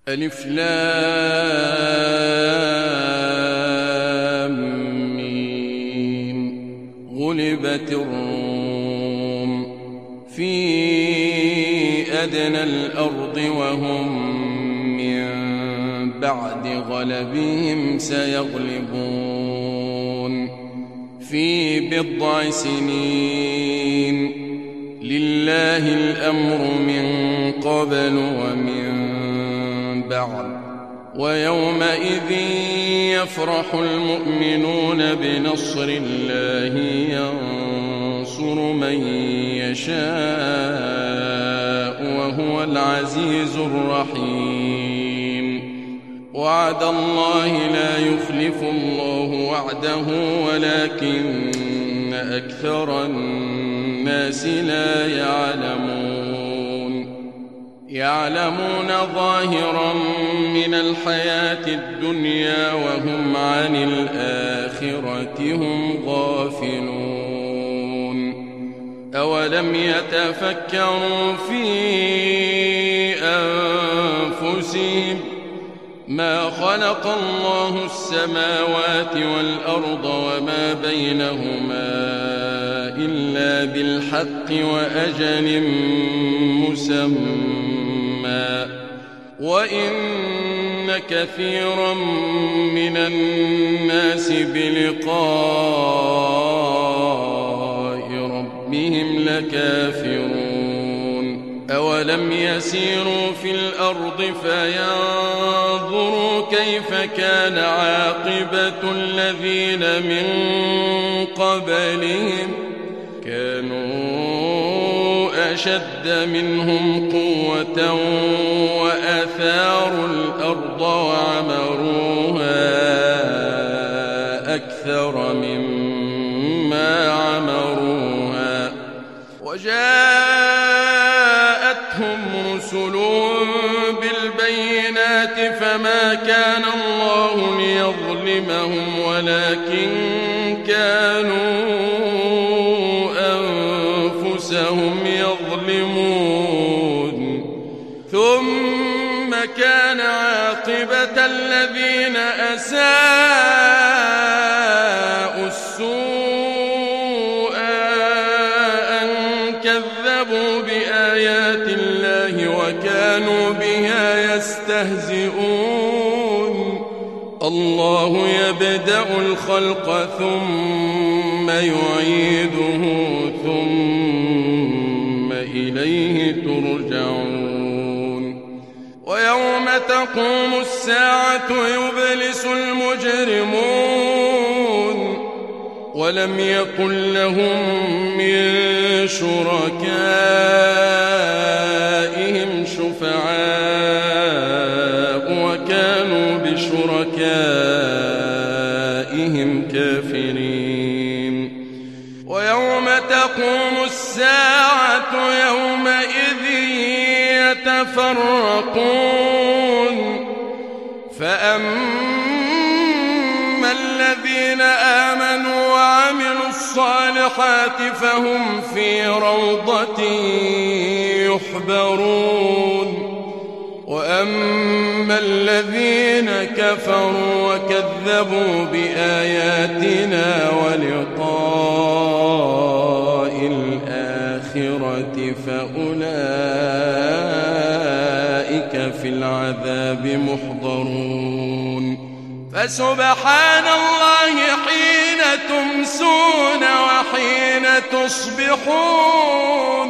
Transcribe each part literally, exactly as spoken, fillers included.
ألف لام ميم. غلبت الروم في أدنى الأرض وهم من بعد غلبهم سيغلبون في بضع سنين. لله الأمر من قبل ومن بعد ويومئذ يفرح المؤمنون بنصر الله ينصر من يشاء وهو العزيز الرحيم. وعد الله لا يخلف الله وعده ولكن أكثر الناس لا يعلمون. يعلمون ظاهرا من الحياة الدنيا وهم عن الآخرة هم غافلون. أولم يتفكروا في أنفسهم ما خلق الله السماوات والأرض وما بينهما إلا بالحق وأجل مسمى وإن كثيرا من الناس بلقاء ربهم لكافرون. أولم يسيروا في الأرض فينظروا كيف كان عاقبة الذين من قبلهم كانوا أشد منهم قوة وآثاروا الأرض وعمروها أكثر مما عمروها وجاءتهم رسلهم بالبينات فما كان الله ليظلمهم ولكن كانوا أنفسهم يظلمون. ثم كان عاقبة الذين أساءوا السوء أن كذبوا بآيات الله وكانوا بها يستهزئون. الله يبدأ الخلق ثم يعيده ثم إليه ترجعون. ويوم تقوم الساعة يبلس المجرمون ولم يكن لهم من شركائهم شفعاء وكانوا بشركائهم كافرين. ويوم تقوم الساعة يومئذ يتفرقون فأما الذين آمنوا وعملوا الصالحات فهم في روضة يحبرون. وأما الذين كفروا وكذبوا بآياتنا ولقاء الآخرة فأولئك في العذاب محضرون. فسبحان الله حين تمسون وحين تصبحون.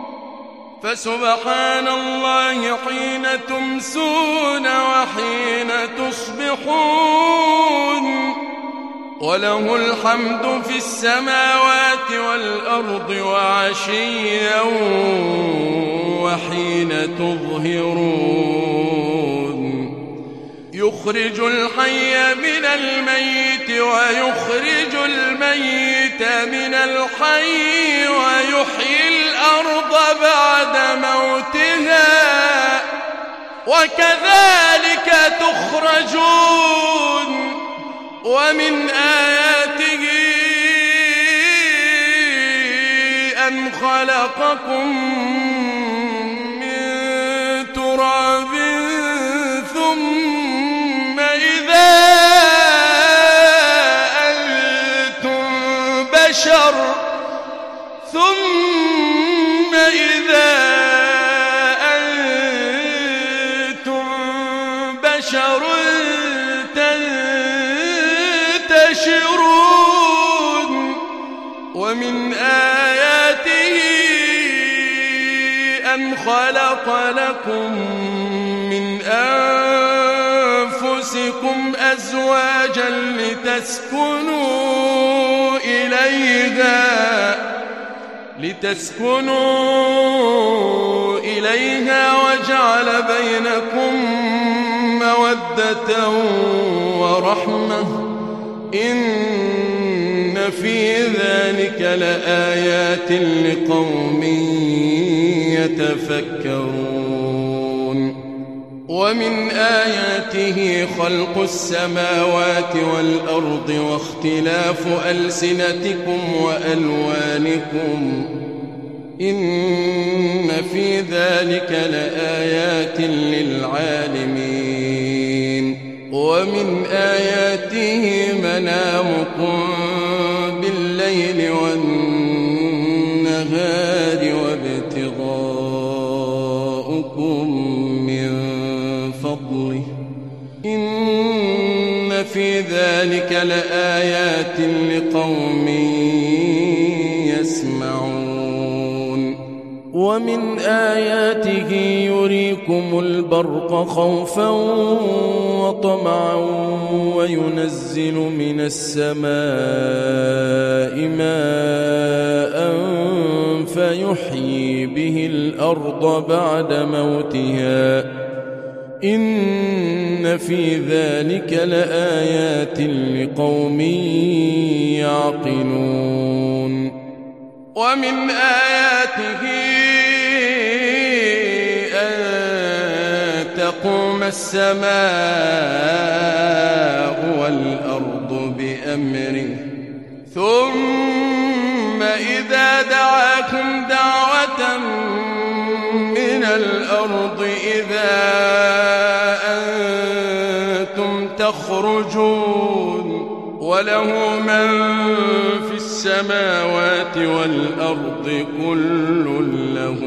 فسبحان الله حين تمسون وحين تصبحون وله الحمد في السماوات والأرض وعشيا وحين تظهرون. يخرج الحي من الميت ويخرج الميت من الحي ويحيي الأرض بعد موتها وكذلك تخرجون. ومن آياته أن خلقكم من تراب ثم إذا أنتم بشر ثم إذا أنتم بشر تنتشرون ومن آياته أن خلق لكم من أنفسكم أزواجا لتسكنوا إليها لتسكنوا إليها وجعل بينكم مودة ورحمة إن في ذلك لآيات لقوم يتفكرون ومن آياته خلق السماوات والأرض واختلاف ألسنتكم وألوانكم إن في ذلك لآيات للعالمين ومن آياته منامكم بالليل والنهار وابتغاؤكم من فضله إن في ذلك لآيات لقوم يسمعون ومن آياته يريكم البرق خوفا وطمعا وينزل من السماء ماء فيحيي به الأرض بعد موتها إن في ذلك لآيات لقوم يعقلون ومن آياته أن تقوم السماء والأرض بأمره ثم إذا دعاكم دعوة من الأرض إذا أنتم تخرجون وله من في السماوات والأرض كل له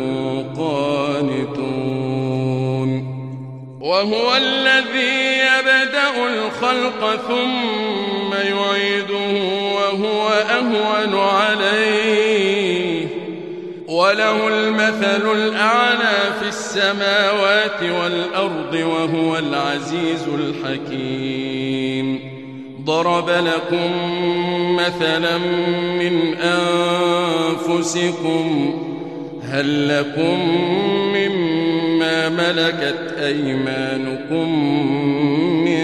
قانتون وهو الذي يبدأ الخلق ثم يعيده وهو أهون عليه وله المثل الأعلى في السماوات والأرض وهو العزيز الحكيم ضرب لكم مثلا من أنفسكم هل لكم مما ملكت أيمانكم من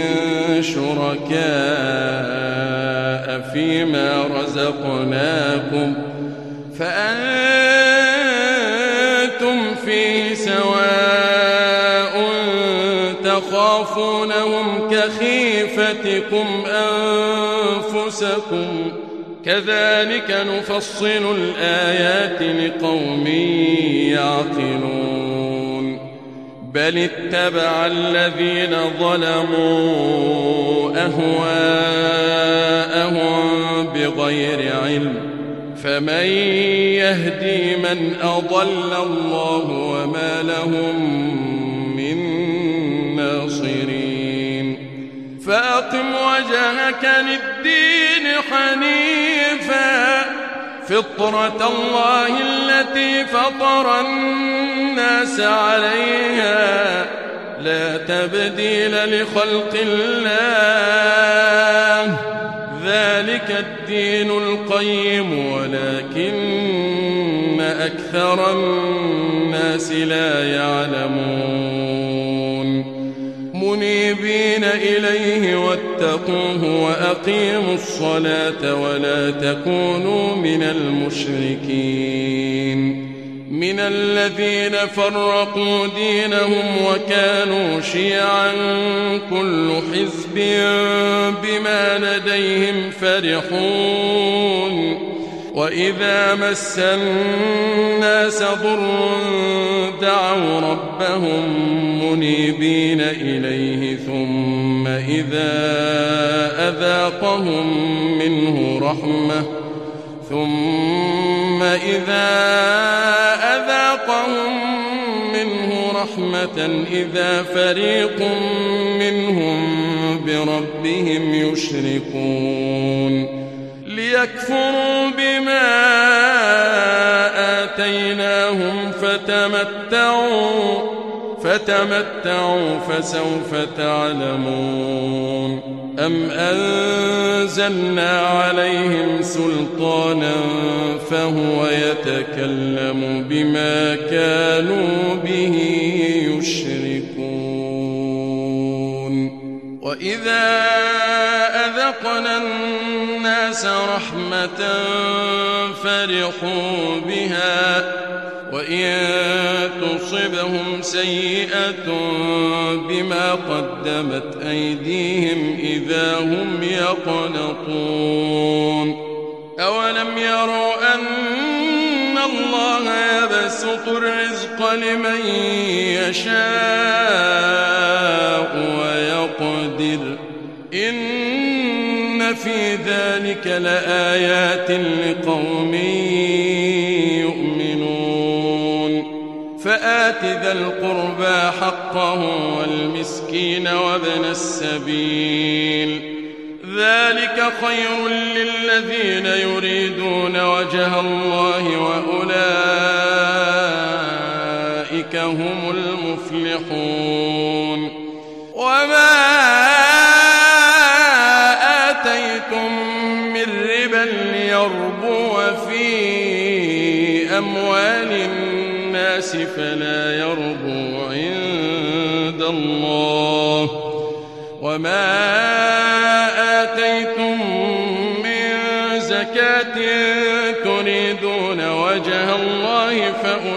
شركاء فيما رزقناكم فأنتم فيه سواء تخافونهم كخيفتكم أنفسكم كذلك نفصل الآيات لقوم يعقلون بل اتبع الذين ظلموا أهواءهم بغير علم فمن يهدي من أضل الله وما لهم من ناصرين فأقم وجهك للدين حنيفا فطرة الله التي فطر الناس عليها لا تبديل لخلق الله ذلك الدين القيم ولكن أكثر الناس لا يعلمون منيبين إليه واتقوه وأقيموا الصلاة ولا تكونوا من المشركين من الذين فرقوا دينهم وكانوا شيعا كل حزب بما لديهم فرحون وإذا مس الناس ضر دعوا ربهم منيبين إليه ثم إذا أذاقهم منه رحمة ثم إذا أذاقهم منه رحمة إذا فريق منهم بربهم يشركون ليكفروا بما آتيناهم فتمتعوا فتمتعوا فسوف تعلمون أم أنزلنا عليهم سلطانا فهو يتكلم بما كانوا به يشركون وإذا أذقنا الناس رحمة فرحوا بها وإن تصبهم سيئة بما قدمت أيديهم إذا هم يقنطون أولم يروا أن الله يبسط الرزق لمن يشاء ويقدر إن في ذلك لآيات لقوم يؤمنون فآت ذا القربى حقه والمسكين وابن السبيل ذلك خير للذين يريدون وجه الله وأولئك هم المفلحون وما آتيتم من ربا ليربو في أموال الناس فلا يربو عند الله وما آتيتم من زكاة تريدون وجه الله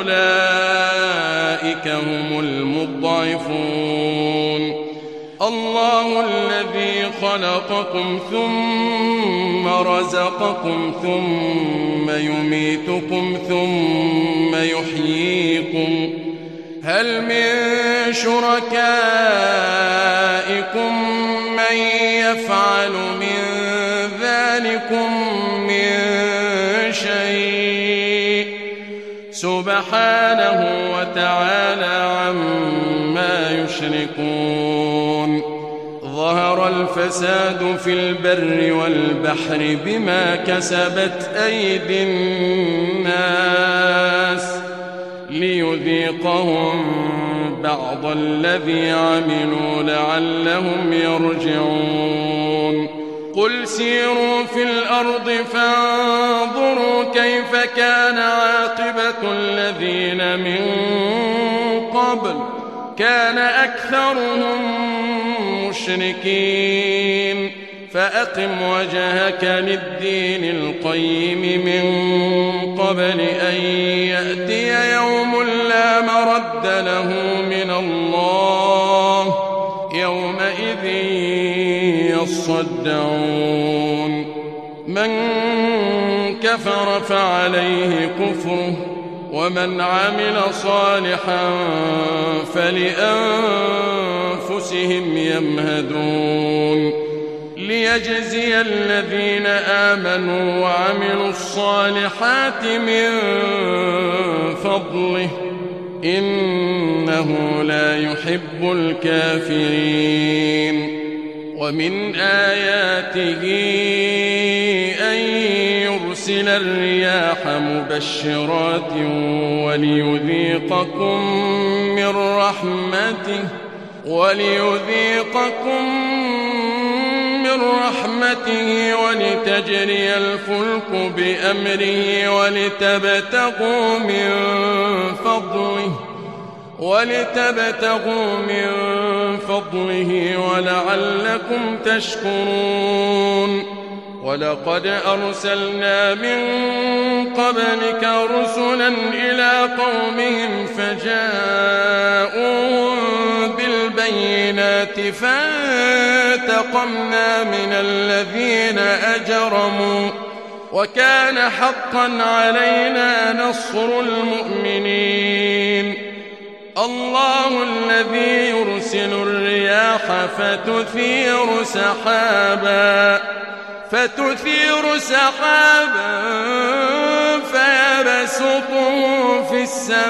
فأولئك هم المضعفون الله الذي خلقكم ثم رزقكم ثم يميتكم ثم يحييكم هل من شركائكم من يفعل من ذلكم من شيء سبحانه وتعالى عما يشركون ظهر الفساد في البر والبحر بما كسبت أيدي الناس ليذيقهم بعض الذي عملوا لعلهم يرجعون قل سيروا في الأرض فانظروا كيف كان عاقبة الذين من قبل كان أكثرهم مشركين فأقم وجهك للدين القيم من قبل أن يأتي يوم لا مرد له من الله يومئذ يصدعون من كفر فعليه كفره ومن عمل صالحا فلأنفسهم يمهدون ليجزي الذين آمنوا وعملوا الصالحات من فضله إنه لا يحب الكافرين ومن آياته أن يرسل الرياح مبشرات وليذيقكم من رحمته وليذيقكم من رحمته ولتجري الفلك بأمره ولتبتغوا من فضله ولتبتغوا من فضله ولعلكم تشكرون ولقد أرسلنا من قبلك رسلا إلى قومهم فجاءوهم بالبينات فانتقمنا من الذين أجرموا وكان حقا علينا نصر المؤمنين. الله الذي يرسل الرياح فتثير سحابا فتثير سحابا فيبسطه في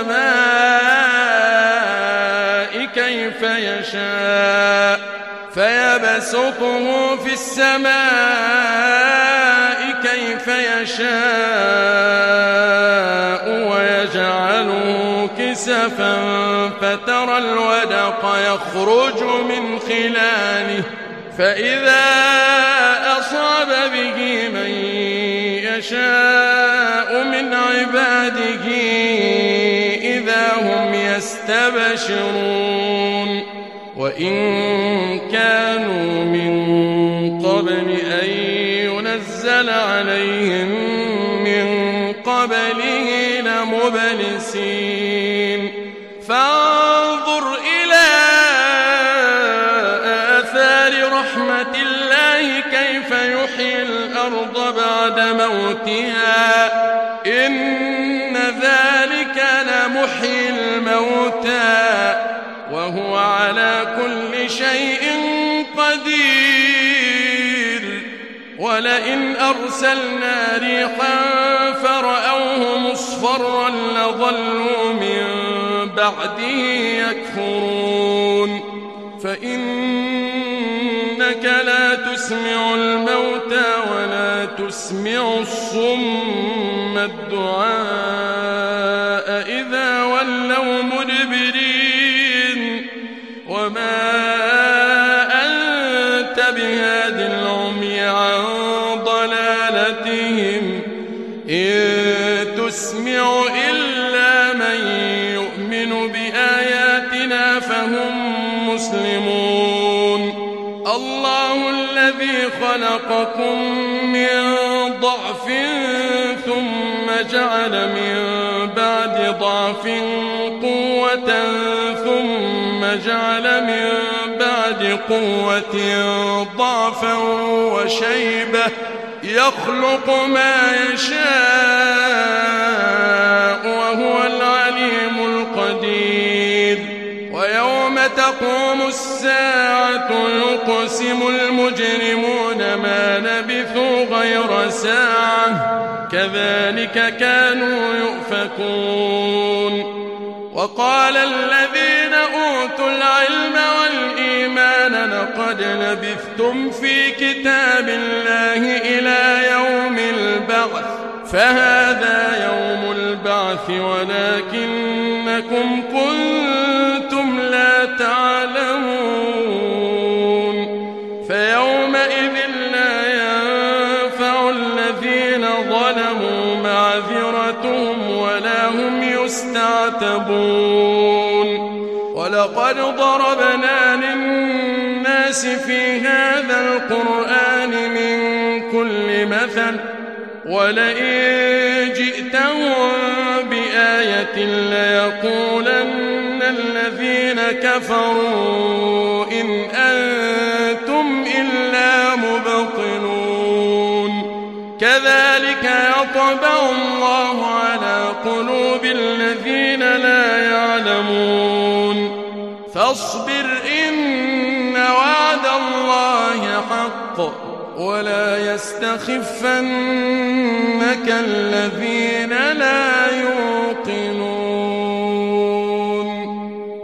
السماء كيف يشاء فيبسطه في السماء كيف يشاء ويجعله كسفا فترى الودق يخرج من خلاله فإذا أصاب به من يشاء من عباده إذا هم يستبشرون. وإن كانوا من قبل أن ينزل عليهم من قبله لمبلسين. فانظر إلى آثار رحمة الله كيف يحيي الأرض بعد موتها إن ذلك لمحيي الموتى وهو على كل شيء قدير. ولئن أرسلنا ريحا فرأوه مصفرا لظلوا من بعده يكفرون. فإنك لا تسمع الموتى ولا تسمع الصم الدعاء إذا ولوا مدبرين. وما أنت بهاد العمي عن ضلالتهم إن تسمع إلا من يؤمن بآياتنا فهم مسلمون. الله الذي خلقكم من ضعف ثم جعل من بعد ضعف قوة ثم جعل من بعد قوة ضعفا وشيبة يخلق ما يشاء وهو العليم القدير. ويوم تقوم الساعة يقسم المجرمون ما لبثوا غير ساعة كذلك كانوا يؤفكون. وقال الذين أوتوا العلم والإيمان لقد لبثتم في كتاب الله إلى يوم البعث فهذا يوم البعث ولكنكم كنتم لا تعلمون. فيومئذ لا ينفع الذين ظلموا معذرتهم ولا هم يستعتبون. ولقد ضربنا للناس في هذا القرآن من كل مثل ولئن جئتهم بآية ليقولن الذين كفروا إن أنتم إلا مبطلون. كذلك يطبع الله على قلوب الذين لا يعلمون. فاصبر إن وعد الله حق ولا يستخفنك الذين لا يوقنون.